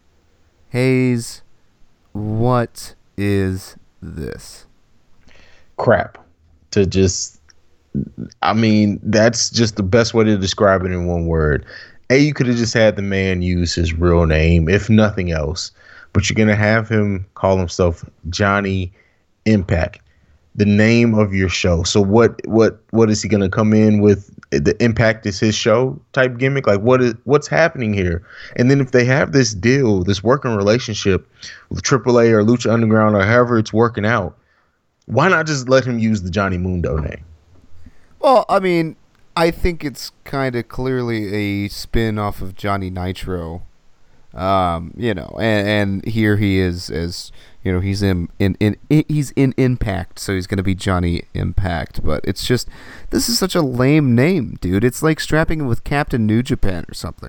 Hayes, what is this? Crap. To just, I mean, that's just the best way to describe it in one word. A, you could have just had the man use his real name, if nothing else. But you're going to have him call himself Johnny Impact, the name of your show. So what what what is he going to come in with? The Impact is his show type gimmick? Like, what is what's happening here? And then if they have this deal, this working relationship with triple A or Lucha Underground or however it's working out, why not just let him use the Johnny Mundo name? Well, I mean, I think it's kind of clearly a spin off of Johnny Nitro. Um, you know, and, and here he is as, you know, he's in, in, in he's in Impact, so he's going to be Johnny Impact. But it's just, this is such a lame name, dude. It's like strapping him with Captain New Japan or something.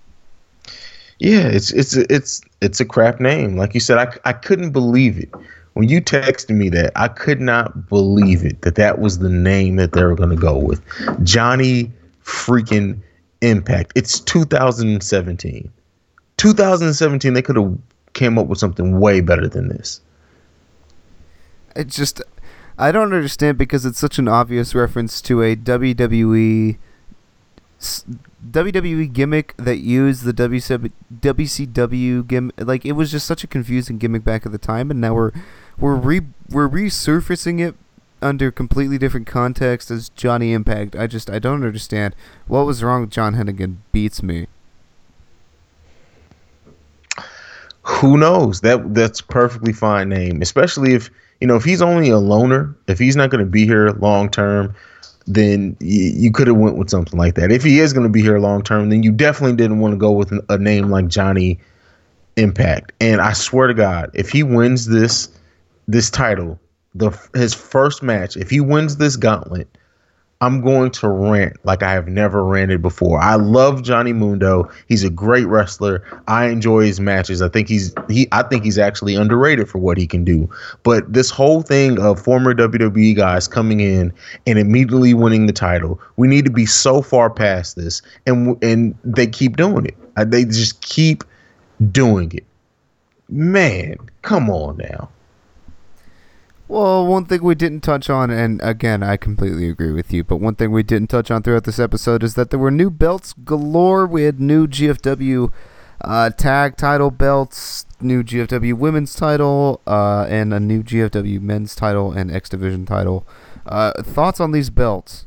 Yeah, it's it's it's it's a crap name. Like you said, I, I couldn't believe it. When you texted me that, I could not believe it, that that was the name that they were going to go with. Johnny freaking Impact. It's two thousand seventeen. two thousand seventeen, they could have came up with something way better than this. It just, I don't understand because it's such an obvious reference to a W W E W W E gimmick that used the W C W gimmick. Like, it was just such a confusing gimmick back at the time, and now we're we're re we're resurfacing it under completely different context as Johnny Impact. I just, I don't understand. What was wrong with John Hennigan beats me. Who knows? That That's perfectly fine name, especially if, you know, if he's only a loner, if he's not going to be here long term, then y- you could have went with something like that. If he is going to be here long term, then you definitely didn't want to go with a name like Johnny Impact. And I swear to God, if he wins this this title, the his first match, if he wins this gauntlet, I'm going to rant like I have never ranted before. I love Johnny Mundo. He's a great wrestler. I enjoy his matches. I think he's he I think he's actually underrated for what he can do. But this whole thing of former W W E guys coming in and immediately winning the title, we need to be so far past this, and and they keep doing it. They just keep doing it. Man, come on now. Well, one thing we didn't touch on, and again, I completely agree with you, but one thing we didn't touch on throughout this episode is that there were new belts galore. We had new G F W uh, tag title belts, new G F W women's title, uh, and a new G F W men's title and X Division title. Uh, thoughts on these belts?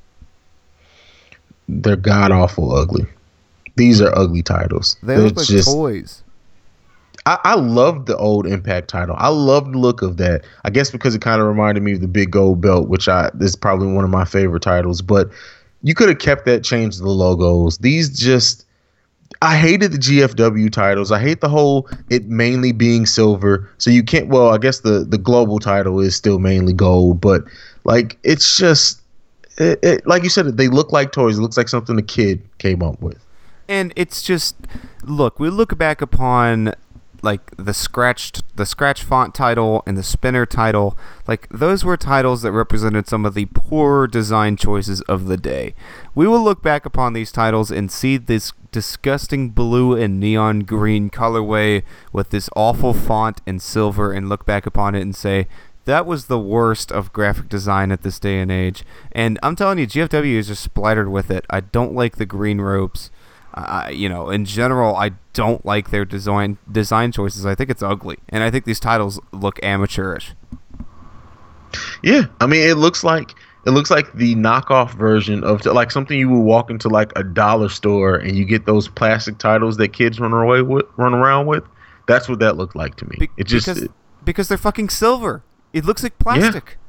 They're god-awful ugly. These are ugly titles. They They're look like just, toys. I, I loved the old Impact title. I loved the look of that. I guess because it kind of reminded me of the big gold belt, which I is probably one of my favorite titles. But you could have kept that, changed the logos. These just, I hated the G F W titles. I hate the whole it mainly being silver. So you can't. Well, I guess the the global title is still mainly gold, but like it's just, it, it, like you said, they look like toys. It looks like something a kid came up with. And it's just, look, we look back upon like the scratched the scratch font title and the spinner title. Like those were titles that represented some of the poor design choices of the day. We will look back upon these titles and see this disgusting blue and neon green colorway with this awful font and silver and look back upon it and say, that was the worst of graphic design at this day and age. And I'm telling you, G F W is just splattered with it. I don't like the green ropes. Uh, you know, in general, I don't like their design design choices. I think it's ugly, and I think these titles look amateurish. Yeah, I mean, it looks like it looks like the knockoff version of like something you would walk into like a dollar store and you get those plastic titles that kids run away with, run around with. That's what that looked like to me. Be- it just because, it, because they're fucking silver. It looks like plastic. Yeah.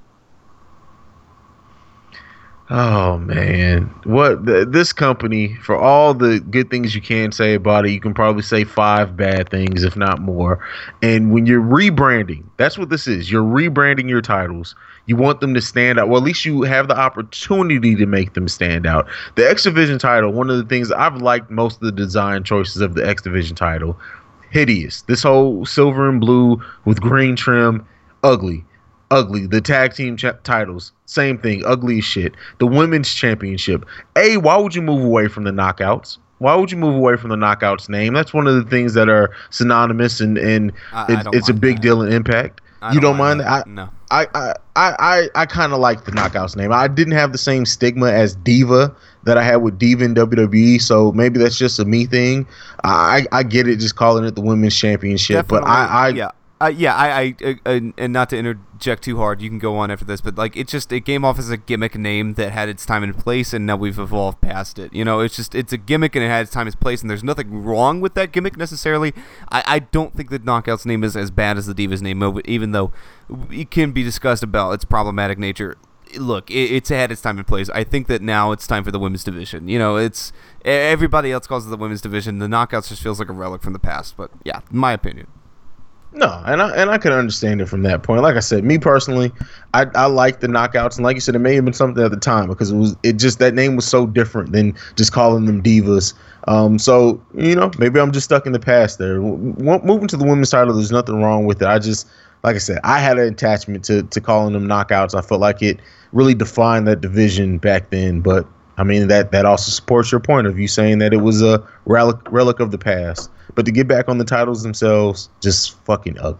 Oh man, what the, this company, for all the good things you can say about it, you can probably say five bad things, if not more. And when you're rebranding, that's what this is. You're rebranding your titles. You want them to stand out. Well, at least you have the opportunity to make them stand out. The X Division title, one of the things I've liked most of the design choices of the X Division title, hideous. This whole silver and blue with green trim, ugly. Ugly. The tag team ch- titles, same thing, ugly as shit. The women's championship. A, why would you move away from the knockouts? Why would you move away from the knockouts name? That's one of the things that are synonymous and, and I, it, I it's a big that. deal in Impact. I you don't don't mind, mind that? that? No. I I I I, I kind of like the knockouts name. I didn't have the same stigma as Diva that I had with Diva in W W E, so maybe that's just a me thing. I I get it, just calling it the women's championship, Definitely, but I, I yeah. Uh, yeah, I, I, uh, uh, and not to interject too hard, you can go on after this, but like, it just, it came off as a gimmick name that had its time and place, and now we've evolved past it. You know, it's just, it's a gimmick and it had its time and place, and there's nothing wrong with that gimmick necessarily. I, I don't think the Knockout's name is as bad as the Divas name, even though it can be discussed about its problematic nature. Look, it, it's had its time and place. I think that now it's time for the women's division. You know, it's, everybody else calls it the women's division. The Knockouts just feels like a relic from the past, but yeah, my opinion. No, and I and I can understand it from that point. Like I said, me personally, I I like the knockouts, and like you said, it may have been something at the time because it was it just that name was so different than just calling them divas. Um, so you know, maybe I'm just stuck in the past there. W- moving to the women's title, there's nothing wrong with it. I just, like I said, I had an attachment to to calling them knockouts. I felt like it really defined that division back then. But I mean, that that also supports your point of you saying that it was a relic relic of the past. But to get back on the titles themselves, just fucking ugly.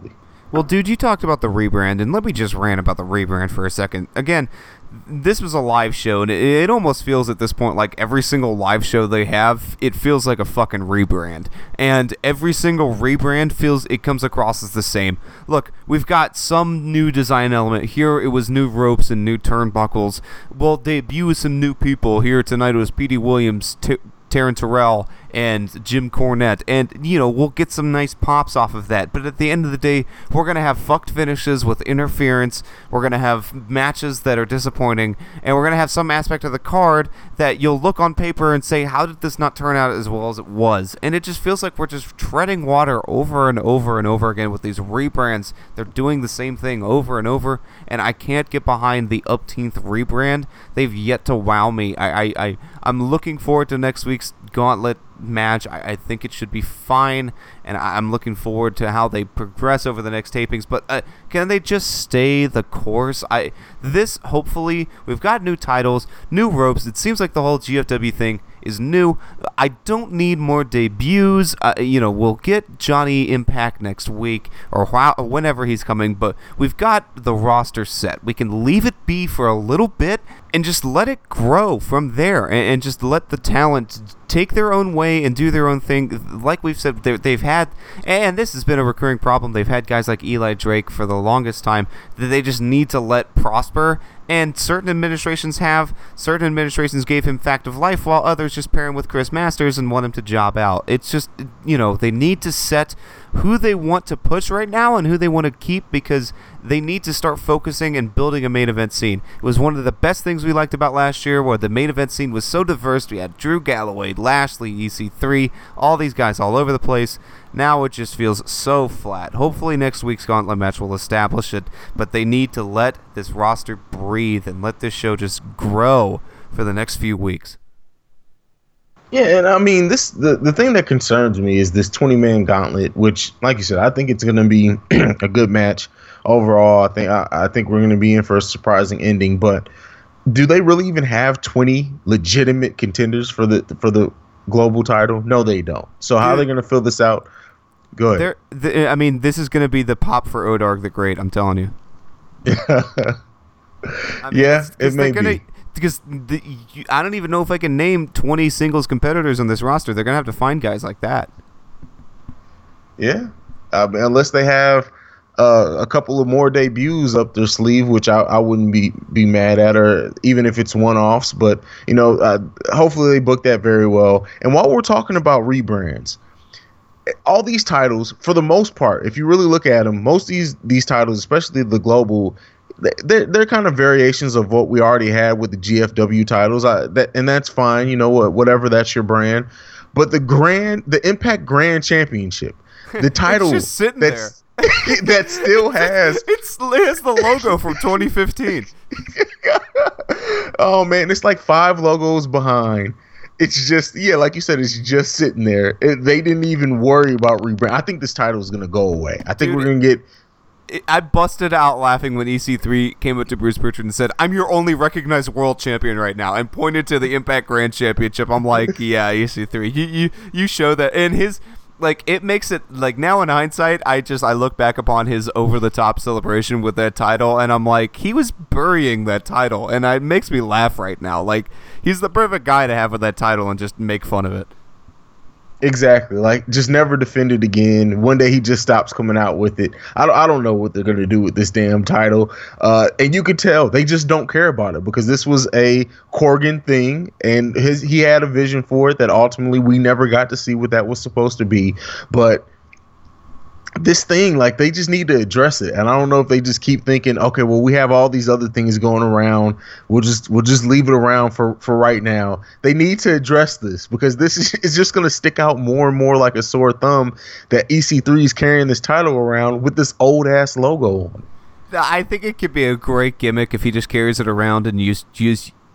Well, dude, you talked about the rebrand, and let me just rant about the rebrand for a second. Again, this was a live show, and it, it almost feels at this point like every single live show they have, it feels like a fucking rebrand. And every single rebrand feels, it comes across as the same. Look, we've got some new design element. Here it was new ropes and new turnbuckles. We'll debut some new people. Here tonight it was P D Williams, T- Taryn Terrell, and Jim Cornette, and you know, we'll get some nice pops off of that, but at the end of the day, we're gonna have fucked finishes with interference, we're gonna have matches that are disappointing, and we're gonna have some aspect of the card that you'll look on paper and say, how did this not turn out as well as it was? And it just feels like we're just treading water over and over and over again with these rebrands. They're doing the same thing over and over, and I can't get behind the upteenth rebrand. They've yet to wow me. I, I, I I'm looking forward to next week's Gauntlet match. I, I think it should be fine, and I, I'm looking forward to how they progress over the next tapings. But uh, can they just stay the course? I this hopefully we've got new titles, new ropes. It seems like the whole G F W thing is new. I don't need more debuts. Uh, you know, we'll get Johnny Impact next week or wh- whenever he's coming, but we've got the roster set. We can leave it be for a little bit and just let it grow from there, and, and just let the talent take their own way and do their own thing. Like we've said, they've had, and this has been a recurring problem, they've had guys like Eli Drake for the longest time that they just need to let prosper. And certain administrations have. Certain administrations gave him Fact of Life, while others just pair him with Chris Masters and want him to job out. It's just, you know, they need to set who they want to push right now and who they want to keep, because they need to start focusing and building a main event scene. It was one of the best things we liked about last year, where the main event scene was so diverse. We had Drew Galloway, Lashley, E C three, all these guys all over the place. Now it just feels so flat. Hopefully next week's Gauntlet match will establish it, but they need to let this roster breathe and let this show just grow for the next few weeks. Yeah, and I mean, this the, the thing that concerns me is this twenty-man gauntlet, which, like you said, I think it's going to be a good match overall. I think I, I think we're going to be in for a surprising ending. But do they really even have twenty legitimate contenders for the for the global title? No, they don't. So how Dude, are they going to fill this out? Go ahead. The, I mean, this is going to be the pop for Odark the Great. I'm telling you. I mean, yeah, it may gonna, be. Because the, you, I don't even know if I can name twenty singles competitors on this roster. They're going to have to find guys like that. Yeah. Uh, unless they have uh, a couple of more debuts up their sleeve, which I, I wouldn't be, be mad at, or even if it's one-offs. But, you know, uh, hopefully they book that very well. And while we're talking about rebrands, all these titles, for the most part, if you really look at them, most of these, these titles, especially the global, they're, they're kind of variations of what we already had with the G F W titles, I, that, and that's fine, you know, whatever, that's your brand. But the grand, the Impact Grand Championship, the title it's just sitting that's, there. that still has it's, it has the logo from twenty fifteen. Oh man, it's like five logos behind. It's just, yeah, like you said, it's just sitting there. It, they didn't even worry about rebrand. I think this title is going to go away. I think Dude, we're going to get... It, I busted out laughing when E C three came up to Bruce Pritchard and said, "I'm your only recognized world champion right now," and pointed to the Impact Grand Championship. I'm like, yeah, E C three. You, you, you show that. And his... Like, it makes it, like, now in hindsight, I just, I look back upon his over-the-top celebration with that title, and I'm like, he was burying that title, and it makes me laugh right now. Like, he's the perfect guy to have with that title and just make fun of it. Exactly. Like, just never defend it again. One day he just stops coming out with it. I don't, I don't know what they're going to do with this damn title. Uh, and you could tell they just don't care about it, because this was a Corgan thing, and his he had a vision for it that ultimately we never got to see what that was supposed to be. But this thing, like, they just need to address it. And I don't know if they just keep thinking, okay, well, we have all these other things going around. We'll just we'll just leave it around for, for right now. They need to address this, because this is it's just going to stick out more and more like a sore thumb that E C three is carrying this title around with this old-ass logo on it. I think it could be a great gimmick if he just carries it around and use use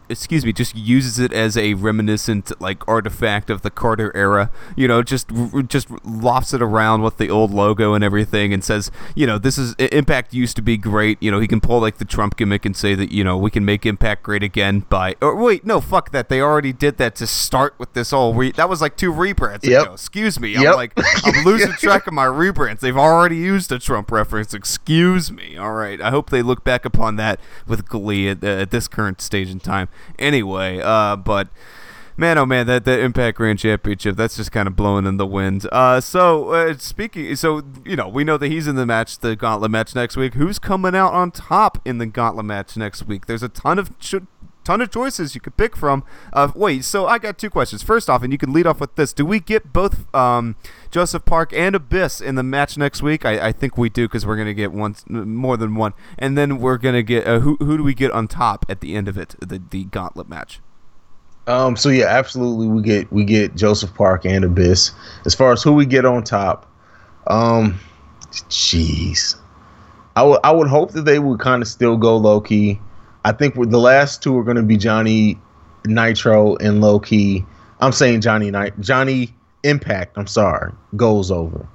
excuse me, just uses it as a reminiscent like artifact of the Carter era. You know, just just lofts it around with the old logo and everything, and says, you know, this is Impact used to be great. You know, he can pull like the Trump gimmick and say that, you know, we can make Impact great again by. Or wait, no, fuck that. They already did that to start with this whole. Re- that was like two rebrands yep. ago. Excuse me. Yep. I'm like I'm losing track of my rebrands. They've already used a Trump reference. Excuse me. All right. I hope they look back upon that with glee at, uh, at this current stage in time. Anyway, uh, but man, oh man, that the Impact Grand Championship, that's just kind of blowing in the wind. Uh, so uh, speaking, so you know, we know that he's in the match, the Gauntlet match next week. Who's coming out on top in the Gauntlet match next week? There's a ton of ch- ton of choices you could pick from. Uh, wait, so I got two questions. First off, and you can lead off with this: do we get both um, Joseph Park and Abyss in the match next week? I, I think we do, because we're gonna get one, more than one, and then we're gonna get uh, who who do we get on top at the end of it, the the Gauntlet match? Um. So yeah, absolutely, we get we get Joseph Park and Abyss. As far as who we get on top, um, jeez, I would I would hope that they would kind of still go low key. I think we're, the last two are going to be Johnny Nitro and low key. I'm saying Johnny Nit- Johnny Impact. I'm sorry, goes over.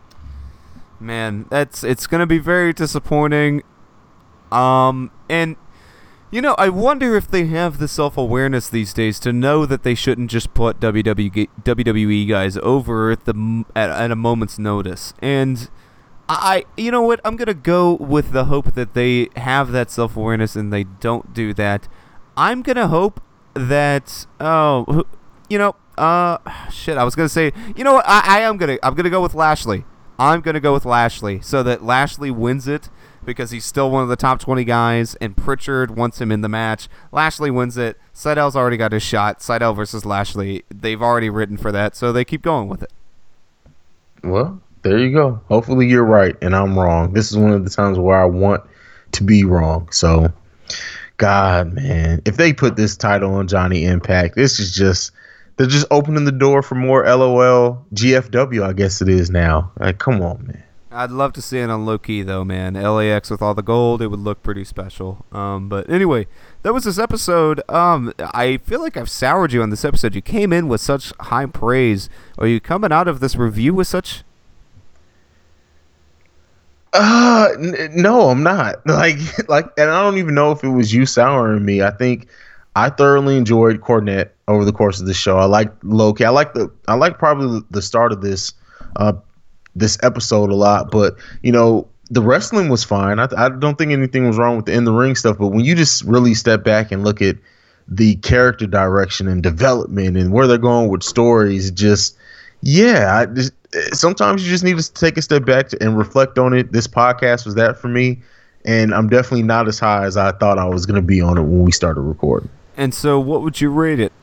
Man, that's it's going to be very disappointing. Um, and you know, I wonder if they have the self-awareness these days to know that they shouldn't just put W W E guys over at the at, at a moment's notice. And I, you know what, I'm going to go with the hope that they have that self-awareness and they don't do that. I'm going to hope that, oh, you know, uh, shit, I was going to say, you know what, I, I am going to, I'm going to go with Lashley. I'm going to go with Lashley so that Lashley wins it because he's still one of the top twenty guys and Pritchard wants him in the match. Lashley wins it. Seidel's already got his shot. Seidel versus Lashley. They've already written for that, so they keep going with it. Well, there you go. Hopefully you're right and I'm wrong. This is one of the times where I want to be wrong. So, God, man, if they put this title on Johnny Impact, this is just, they're just opening the door for more L O L G F W, I guess it is now. Like, come on, man. I'd love to see it on low-key, though, man. L A X with all the gold, it would look pretty special. Um, but anyway, that was this episode. Um, I feel like I've soured you on this episode. You came in with such high praise. Are you coming out of this review with such... Uh, n- no, I'm not. Like, like, and I don't even know if it was you souring me. I think I thoroughly enjoyed Cornette over the course of the show. I like Loki. I like the, I like probably the start of this, uh, this episode a lot. But you know, the wrestling was fine. I, I don't think anything was wrong with the in the ring stuff. But when you just really step back and look at the character direction and development and where they're going with stories, just yeah, I just. Sometimes you just need to take a step back and reflect on it. This podcast was that for me, and I'm definitely not as high as I thought I was going to be on it when we started recording. And so what would you rate it?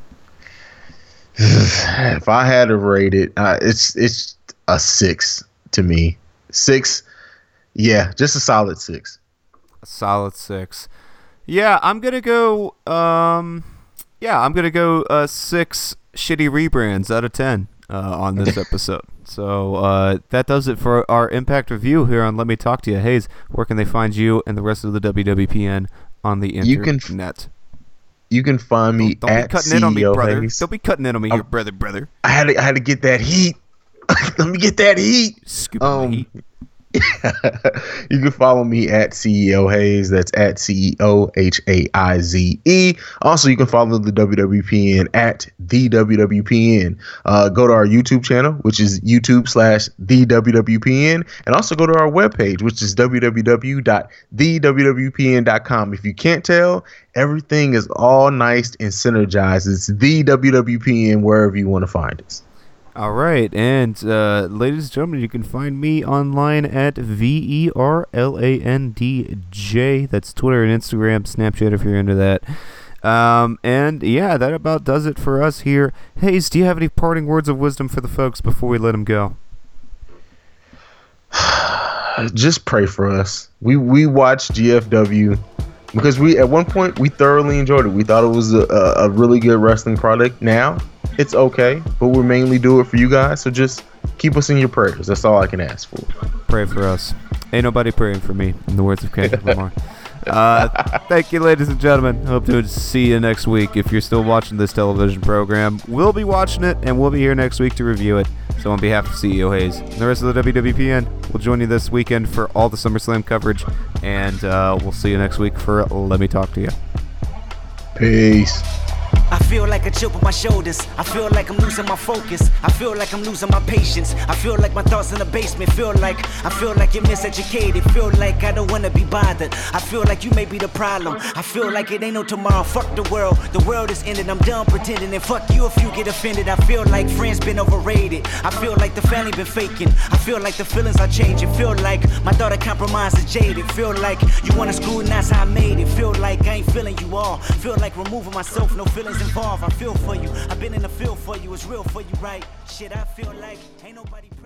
If I had to rate it, uh, it's it's a six to me. Six, yeah, just a solid six. A solid six. Yeah, I'm going to go, um, yeah, I'm going to go uh, six shitty rebrands out of ten. Uh, on this episode. So uh, that does it for our Impact review here on Let Me Talk to You. Hayes, where can they find you and the rest of the W W P N on the internet? You can, f- you can find me don't, don't at be cutting C E O in on me, brother. Hayes. Don't be cutting in on me I'm, here, brother, brother. I had to, I had to get that heat. Let me get that heat. Scoop um, heat. You can follow me at C E O Hayes. That's at C E O H A I Z E. Also, you can follow the W W P N at the W W P N. Uh, go to our YouTube channel, which is YouTube slash the W W P N, and also go to our webpage, which is w w w dot the w w p n dot com. If you can't tell, everything is all nice and synergized. It's the W W P N wherever you want to find us. All right, and uh, ladies and gentlemen, you can find me online at V E R L A N D J. That's Twitter and Instagram, Snapchat if you're into that. Um, and yeah, that about does it for us here. Hayes, do you have any parting words of wisdom for the folks before we let them go? Just pray for us. We we watched G F W because we at one point we thoroughly enjoyed it. We thought it was a, a really good wrestling product. Now it's okay, but we mainly do it for you guys. So just keep us in your prayers. That's all I can ask for. Pray for us. Ain't nobody praying for me, in the words of Kendrick Lamar. Uh, thank you, ladies and gentlemen. Hope to see you next week. If you're still watching this television program, we'll be watching it, and we'll be here next week to review it. So on behalf of C E O Hayes and the rest of the W W P N, we'll join you this weekend for all the SummerSlam coverage, and uh, we'll see you next week for Let Me Talk to You. Peace. I feel like a chip on my shoulders. I feel like I'm losing my focus. I feel like I'm losing my patience. I feel like my thoughts in the basement. Feel like I feel like you're miseducated. Feel like I don't wanna be bothered. I feel like you may be the problem. I feel like it ain't no tomorrow. Fuck the world. The world is ended. I'm done pretending. And fuck you if you get offended. I feel like friends been overrated. I feel like the family been faking. I feel like the feelings are changing. Feel like my daughter compromised is jaded. Feel like you wanna screw and that's how I made it. Feel like I ain't feeling you all. Feel like removing myself. No feelings involved. I feel for you. I've been in the field for you. It's real for you, right? Shit, I feel like ain't nobody.